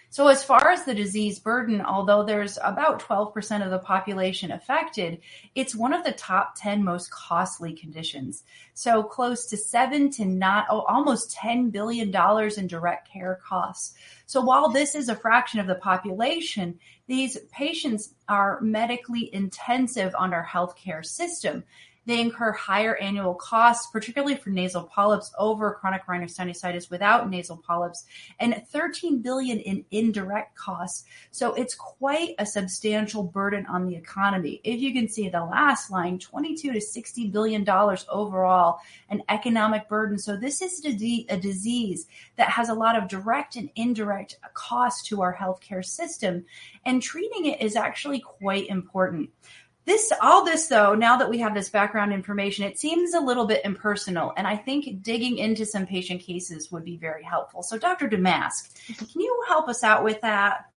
So as far as the disease burden, although there's about 12% of the population affected, it's one of the top 10 most costly conditions. So close to almost $10 billion in direct care costs. So while this is a fraction of the population, these patients are medically intensive on our healthcare system. They incur higher annual costs, particularly for nasal polyps over chronic rhinosinusitis without nasal polyps, and $13 billion in indirect costs. So it's quite a substantial burden on the economy. If you can see the last line, $22 to $60 billion overall, an economic burden. So this is a disease that has a lot of direct and indirect costs to our healthcare system, and treating it is actually quite important. All this, though, now that we have this background information, it seems a little bit impersonal, and I think digging into some patient cases would be very helpful. So, Dr. Damask, can you help us out with that?